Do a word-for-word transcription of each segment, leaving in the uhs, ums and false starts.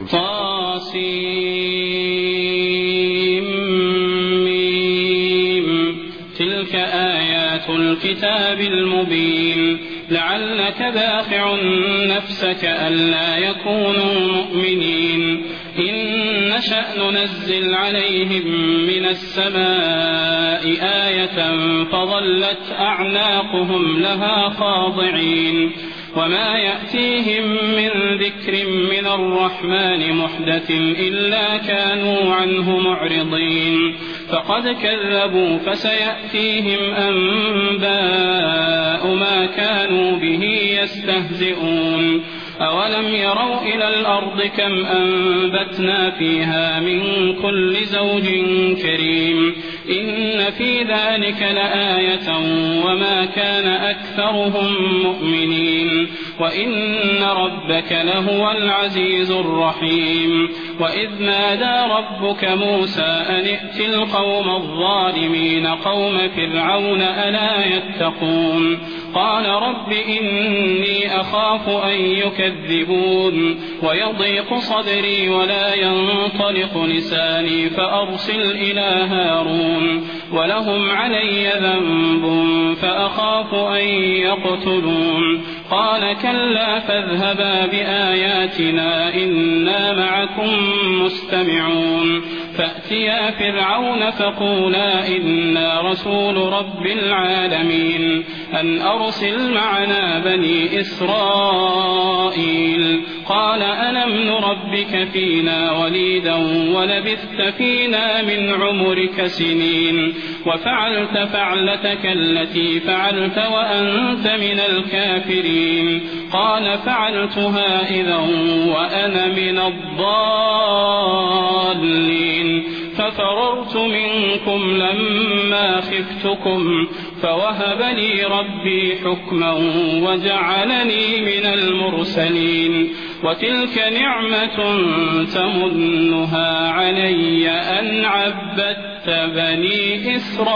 طاسيم تلك آيات الكتاب المبين لعلك باخع نفسك ألا يكونوا مؤمنين إن نشأ ننزل عليهم من السماء آية فظلت أعناقهم لها خاضعين وما يأتيهم من ذكر من الرحمن محدث إلا كانوا عنه معرضين فقد كذبوا فسيأتيهم أنباء ما كانوا به يستهزئون أولم يروا إلى الأرض كم أنبتنا فيها من كل زوج كريم إن في ذلك لآية وما كان أكثرهم مؤمنين وإن ربك لهو العزيز الرحيم وإذ نادى ربك موسى أن ائت القوم الظالمين قوم فرعون ألا يتقون قال رب إني أخاف أن يكذبون ويضيق صدري ولا ينطلق لساني فأرسل إلى هارون ولهم علي ذنب فأخاف أن يقتلون قال كلا فاذهبا بآياتنا إنا معكم مستمعون فأتيا فرعون فقولا إنا رسول رب العالمين أن أرسل معنا بني إسرائيل قال ألم نربك فينا وليدا ولبثت فينا من عمرك سنين وفعلت فعلتك التي فعلت وأنت من الكافرين قال فعلتها إذا وأنا من الضالين ففررت منكم لما خفتكم فوهب لي ربي حكما وجعلني من المرسلين وتلك نعمة تمنها علي أن عبدت بني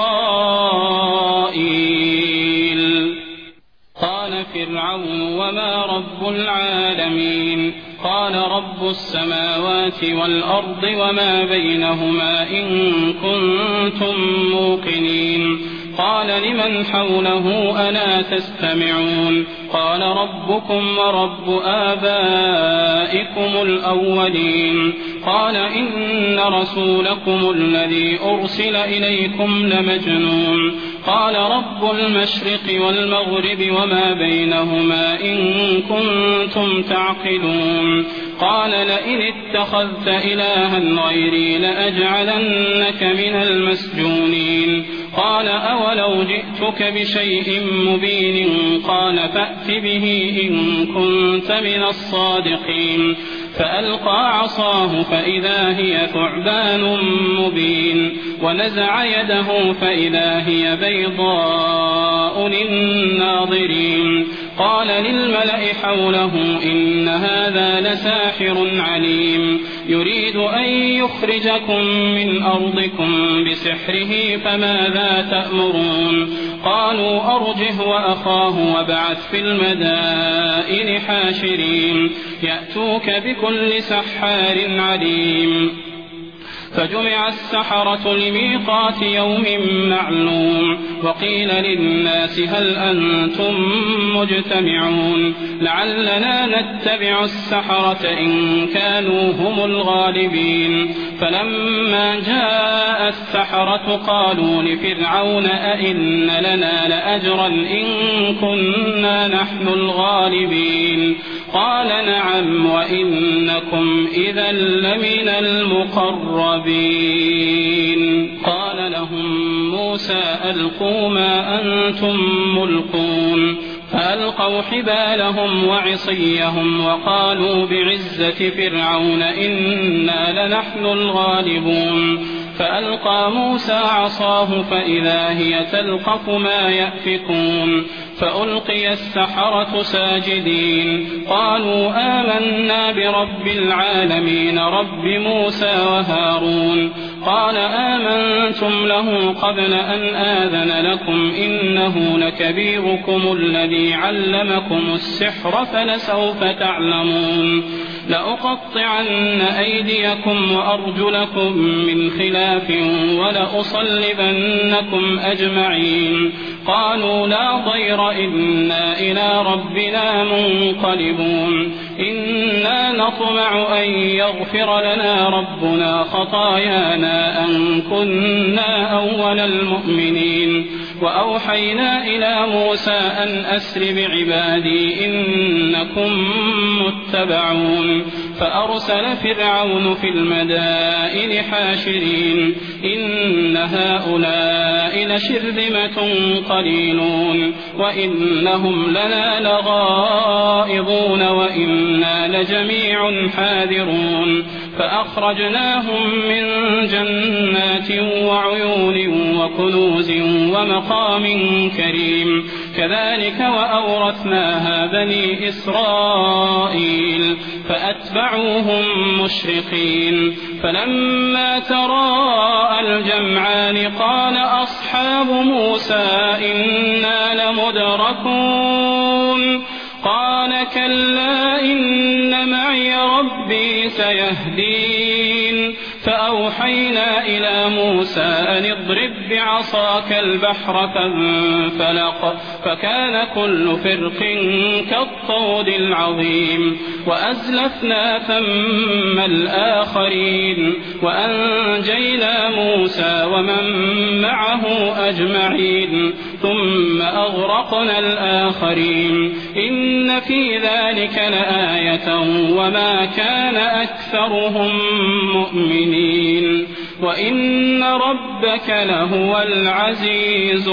إسرائيل قال فرعون وما رب العالمين قال رب السماوات والأرض وما بينهما إن كنتم موقنين قال لمن حوله ألا تستمعون قال ربكم ورب آبائكم الأولين قال إن رسولكم الذي أرسل إليكم لمجنون قال رب المشرق والمغرب وما بينهما إن كنتم تعقلون قال لئن اتخذت إلها غيري لأجعلنك من المسجونين قال أولو جئتك بشيء مبين قال فأت به إن كنت من الصادقين فألقى عصاه فإذا هي ثعبان مبين ونزع يده فإذا هي بيضاء للناظرين قال للملأ حوله إن هذا لساحر عليم يريد أن يخرجكم من أرضكم بسحره فماذا تأمرون قالوا أرجه وأخاه وابعث في المدائن حاشرين يأتوك بكل سحار عليم فجمع السحرة لميقات يوم معلوم وقيل للناس هل أنتم مجتمعون لعلنا نتبع السحرة إن كانوا هم الغالبين فلما جاء السحرة قالوا لفرعون أئن لنا لأجرا إن كنا نحن الغالبين قال نعم وإنكم إذا لمن المقربين. قال لهم موسى ألقوا ما أنتم ملقون فألقوا حبالهم وعصيهم وقالوا بعزة فرعون إنا لنحن الغالبون فألقى موسى عصاه فإذا هي تلقف ما يأفكون فألقي السحرة ساجدين قالوا آمنا برب العالمين رب موسى وهارون قال آمنتم له قبل أن آذن لكم إنه لكبيركم الذي علمكم السحر فلسوف تعلمون لأقطعن أيديكم وأرجلكم من خلاف ولأصلبنكم أجمعين. قالوا لا ضير إنا إلى ربنا منقلبون. إنا نطمع أن يغفر لنا ربنا خطايانا أن كنا أول المؤمنين. وأوحينا إلى موسى أن أسر بعبادي إنكم متبعون. فأرسل فرعون في المدائن حاشرين إن هؤلاء لشرذمة قليلون وإنهم لنا لغائظون وإنا لجميع حاذرون. فأخرجناهم من جنات وعيون وكنوز ومقام كريم. كذلك وأورثناها بني إسرائيل فأتبعوهم مشرقين. فلما تراءى الجمعان قال أصحاب موسى إنا لمدركون. قال كلا إن معي ربي سيهدين. فأوحينا إلى موسى أن اضرب بعصاك البحر فانفلق فكان كل فرق كالطود العظيم. وأزلفنا ثم الآخرين وأنجينا موسى ومن معه أجمعين ثم أغرقنا الآخرين. إن في ذلك لآية وما كان أكثرهم مؤمنين وإن ربك لهو العزيز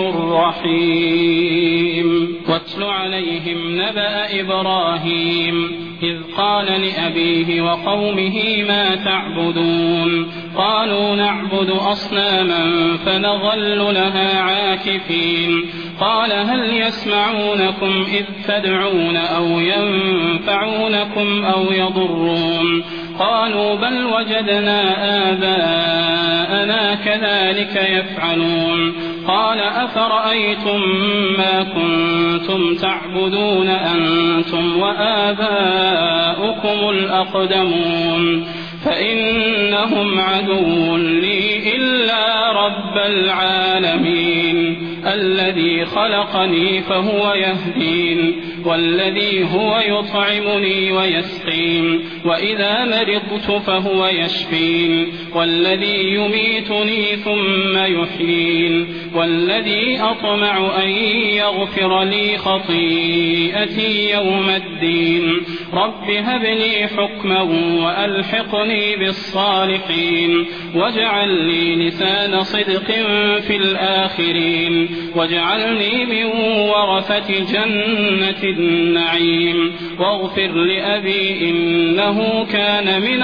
الرحيم. واتل عليهم نبأ إبراهيم إذ قال لأبيه وقومه ما تعبدون. قالوا نعبد أصناما فنظل لها عاكفين. قال هل يسمعونكم إذ تدعون أو ينفعونكم أو يضرون. قالوا بل وجدنا آباءنا كذلك يفعلون. قال أفرأيتم ما كنتم تعبدون أنتم وآباؤكم الأقدمون فإنهم عدو لي إلا رب العالمين الذي خلقني فهو يهدين والذي هو يطعمني ويسقين وإذا مرضت فهو يشفين والذي يميتني ثم يحيين والذي أطمع أن يغفر لي خطيئتي يوم الدين. رب هب لي حكما وألحقني بالصالحين واجعل لي لسان صدق في الآخرين واجعلني من ورثة جنة النعيم واغفر لأبي إنه كان من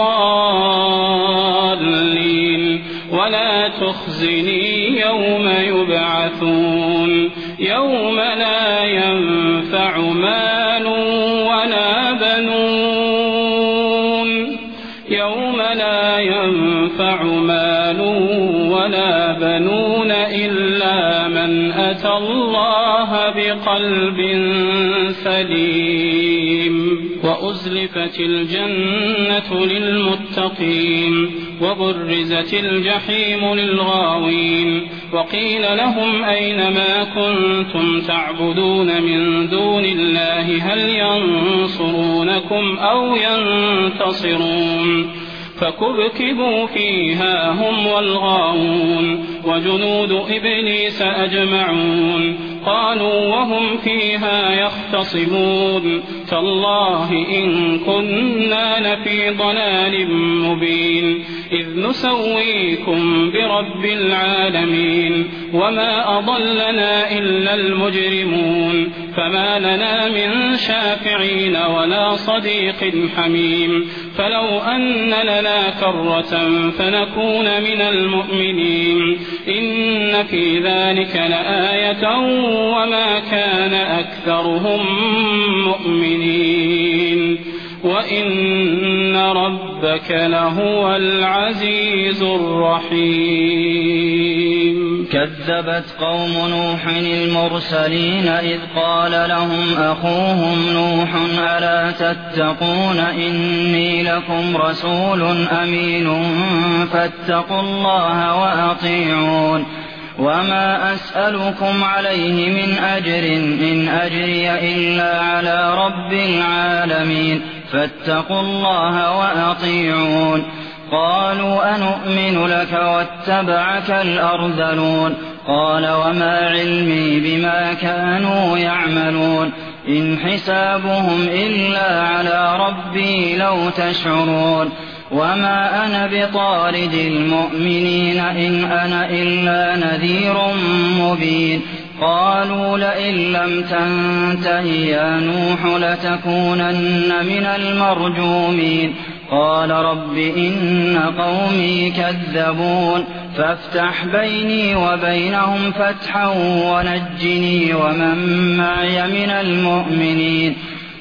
الضالين ولا تخزني يوم يبعثون يوم لا ينفع مال ولا بنون يوم لا ينفع مال ولا بنون إلا من أتى الله بقلب سليم. وأزلفت الجنة للمتقين وبرزت الجحيم للغاوين وقيل لهم أين ما كنتم تعبدون من دون الله هل ينصرونكم أو ينتصرون فكبكبوا فيها هم والغاوون وجنود إبليس أجمعون قالوا وهم فيها يختصمون تالله إن كنا لفي ضلال مبين إذ نسويكم برب العالمين وما أضلنا إلا المجرمون فما لنا من شافعين ولا صديق حميم فلو أن لنا كرة فنكون من المؤمنين إن في ذلك لآية وما كان أكثرهم مؤمنين وإن ربك لهو العزيز الرحيم. كذبت قوم نوح المرسلين إذ قال لهم أخوهم نوح ألا تتقون إني لكم رسول أمين فاتقوا الله وأطيعون وما أسألكم عليه من أجر إن أجري إلا على رب العالمين فاتقوا الله وأطيعون. قالوا أنؤمن لك واتبعك الأرذلون قال وما علمي بما كانوا يعملون إن حسابهم إلا على ربي لو تشعرون وما أنا بطارد المؤمنين إن أنا إلا نذير مبين. قالوا لئن لم تنته يا نوح لتكونن من المرجومين قال رب إن قومي كذبون فافتح بيني وبينهم فتحا ونجني ومن معي من المؤمنين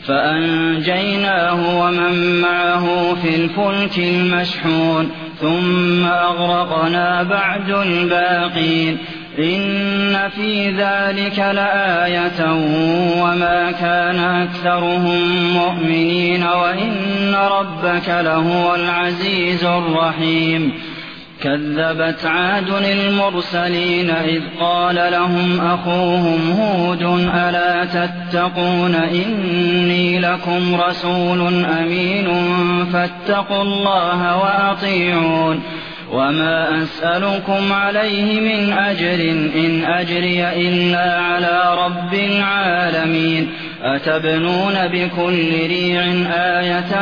فأنجيناه ومن معه في الفلك المشحون ثم أغرقنا بعد الباقين إن في ذلك لآية وما كان أكثرهم مؤمنين وإن ربك لهو العزيز الرحيم. كذبت عاد المرسلين إذ قال لهم أخوهم هود ألا تتقون إني لكم رسول أمين فاتقوا الله وأطيعون وما أسألكم عليه من أجر إن أجري إلا على رب العالمين أتبنون بكل ريع آية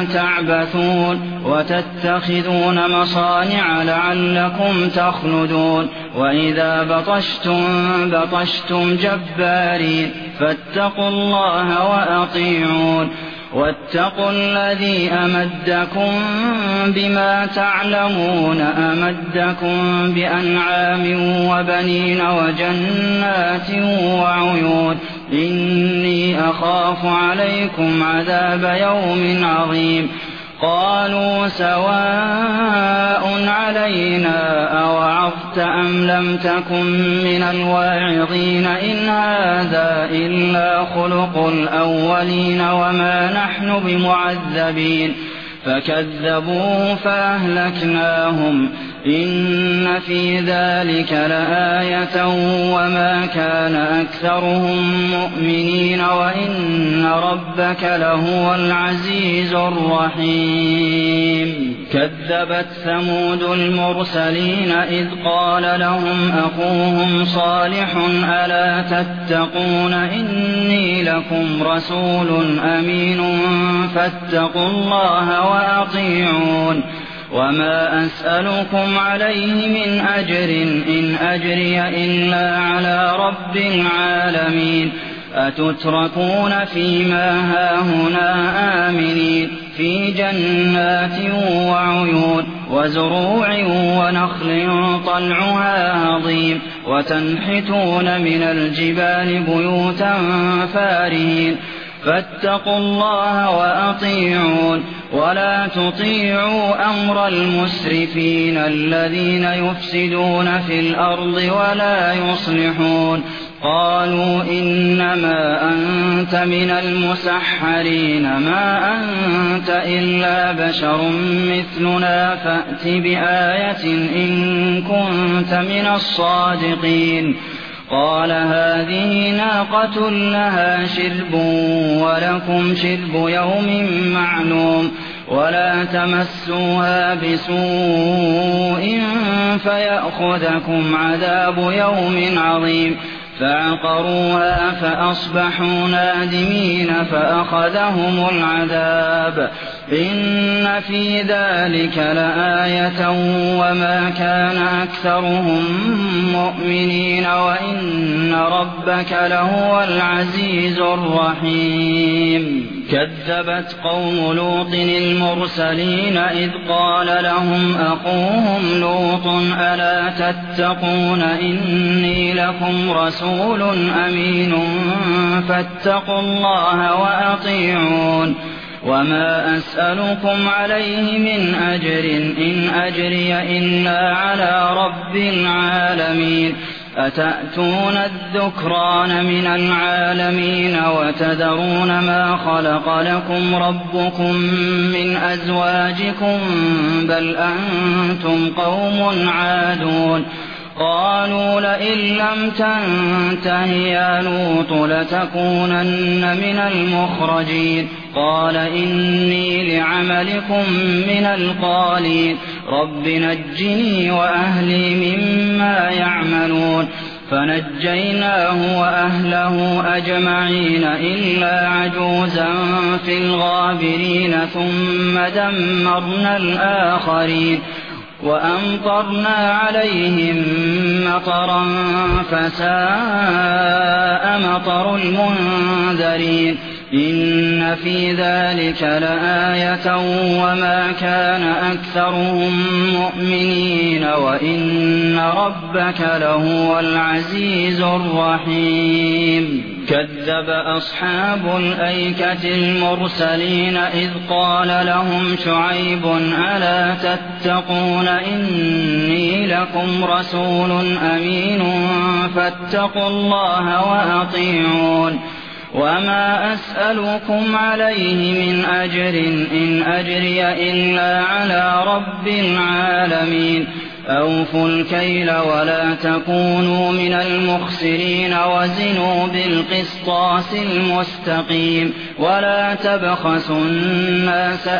تعبثون وتتخذون مصانع لعلكم تخلدون وإذا بطشتم بطشتم جبارين فاتقوا الله وأطيعون واتقوا الذي أمدكم بما تعلمون أمدكم بأنعام وبنين وجنات وعيون إني أخاف عليكم عذاب يوم عظيم. قالوا سواء علينا أوعظت أم لم تكن من الواعظين إن هذا إلا خلق الأولين وما نحن بمعذبين فكذبوه فأهلكناهم إن في ذلك لآية وما كان أكثرهم مؤمنين وإن ربك لهو العزيز الرحيم. كذبت ثمود المرسلين إذ قال لهم أخوهم صالح ألا تتقون إني لكم رسول أمين فاتقوا الله وأطيعون وما أسألكم عليه من أجر إن أجري إلا على رب العالمين أتتركون فيما هاهنا آمنين في جنات وعيون وزروع ونخل طلعها هضيم وتنحتون من الجبال بيوتا فارهين فاتقوا الله وأطيعون ولا تطيعوا أمر المسرفين الذين يفسدون في الأرض ولا يصلحون. قالوا إنما أنت من المسحرين ما أنت إلا بشر مثلنا فأت بآية إن كنت من الصادقين. قال هذه ناقة لها شرب ولكم شرب يوم معلوم ولا تمسوها بسوء فيأخذكم عذاب يوم عظيم. فعقروها فأصبحوا نادمين فأخذهم العذاب إن في ذلك لآية وما كان أكثرهم مؤمنين وإن ربك لهو العزيز الرحيم. كذبت قوم لوط المرسلين إذ قال لهم أخوهم لوط ألا تتقون إني لكم رسول أمين فاتقوا الله وأطيعون وما أسألكم عليه من أجر إن أجري إلا على رب العالمين أتأتون الذكران من العالمين وتذرون ما خلق لكم ربكم من أزواجكم بل أنتم قوم عادون قالوا لئن لم تنته يا لوط لتكونن من المخرجين قال إني لعملكم من القالين رب نجني وأهلي مما يعملون فنجيناه وأهله أجمعين إلا عجوزا في الغابرين ثم دمرنا الآخرين وأمطرنا عليهم مطرا فساء مطر المنذرين إن في ذلك لآية وما كان أكثرهم مؤمنين وإن ربك لهو العزيز الرحيم كذب أصحاب الأيكة المرسلين إذ قال لهم شعيب ألا تتقون إني لكم رسول أمين فاتقوا الله وأطيعون وما أسألكم عليه من أجر إن أجري إلا على رب العالمين أوفوا الكيل ولا تكونوا من المخسرين وزنوا بالقسطاس المستقيم ولا تبخسوا الناس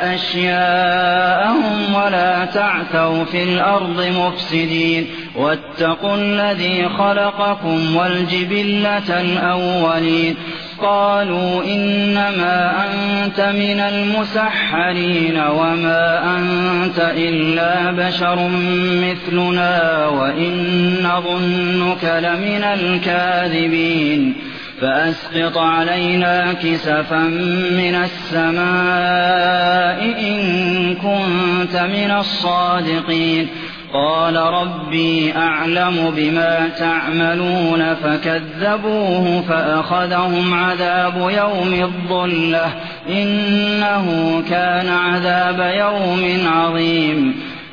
أشياءهم ولا تعثوا في الأرض مفسدين واتقوا الذي خلقكم والجبلة الأولين قالوا إنما أنت من المسحرين وما أنت إلا بشر مثلنا وإن نظنك لمن الكاذبين فأسقط علينا كسفا من السماء إن كنت من الصادقين قال ربي أعلم بما تعملون فكذبوه فأخذهم عذاب يوم الظلة إنه كان عذاب يوم عظيم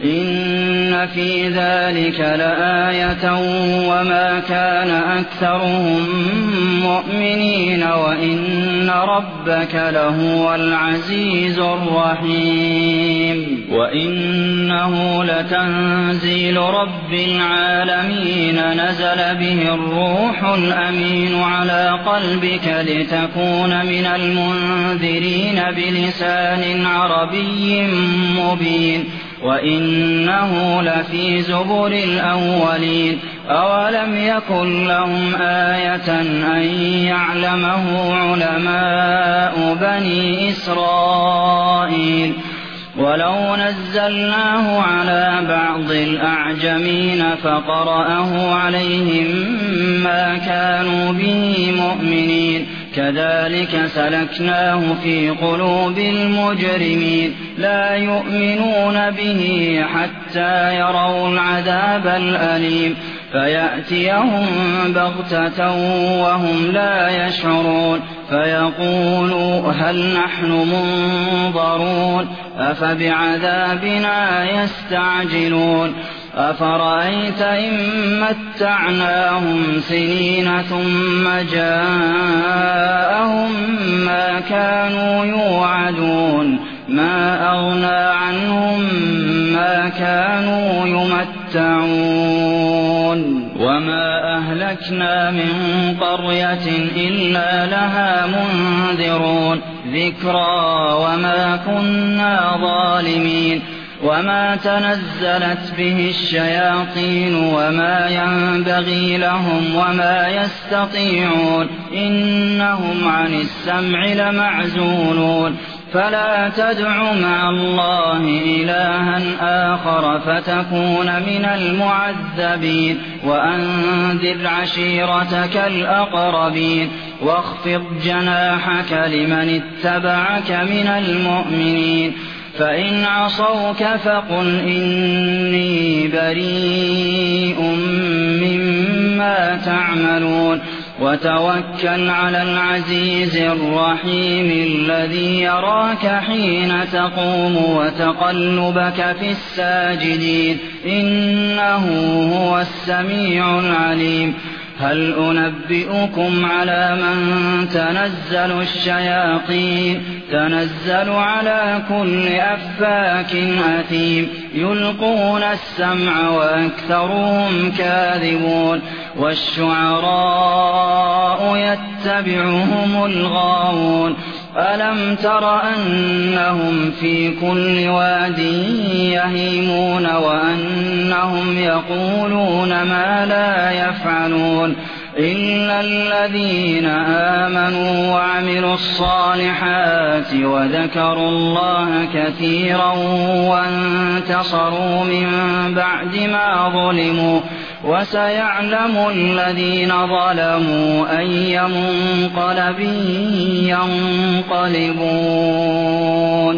إن في ذلك لآية وما كان أكثرهم مؤمنين وإن ربك لهو العزيز الرحيم وإنه لتنزيل رب العالمين نزل به الروح الأمين على قلبك لتكون من المنذرين بلسان عربي مبين وإنه لفي زبر الأولين أولم يكن لهم آية أن يعلمه علماء بني إسرائيل ولو نزلناه على بعض الأعجمين فقرأه عليهم ما كانوا به مؤمنين كذلك سلكناه في قلوب المجرمين لا يؤمنون به حتى يروا العذاب الأليم فيأتيهم بغتة وهم لا يشعرون فيقولوا هل نحن منظرون أفبعذابنا يستعجلون أفرأيت إن متعناهم سنين ثم جاءهم ما كانوا يوعدون ما أغنى عنهم ما كانوا يمتعون وما أهلكنا من قرية إلا لها منذرون ذكرى وما كنا ظالمين وما تنزلت به الشياطين وما ينبغي لهم وما يستطيعون إنهم عن السمع لمعزولون فلا تدع مع الله إلها آخر فتكون من المعذبين وأنذر عشيرتك الأقربين واخفض جناحك لمن اتبعك من المؤمنين فإن عصوك فقل إني بريء مما تعملون وتوكل على العزيز الرحيم الذي يراك حين تقوم وتقلبك في الساجدين إنه هو السميع العليم هل أنبئكم على من تنزل الشياطين تنزل على كل أفاك أثيم يلقون السمع وأكثرهم كاذبون والشعراء يتبعهم الغاوون ألم تر أنهم في كل واد يهيمون وأنهم يقولون ما لا يفعلون إلا الذين آمنوا وعملوا الصالحات وذكروا الله كثيرا وانتصروا من بعد ما ظلموا وسيعلم الذين ظلموا أي منقلب ينقلبون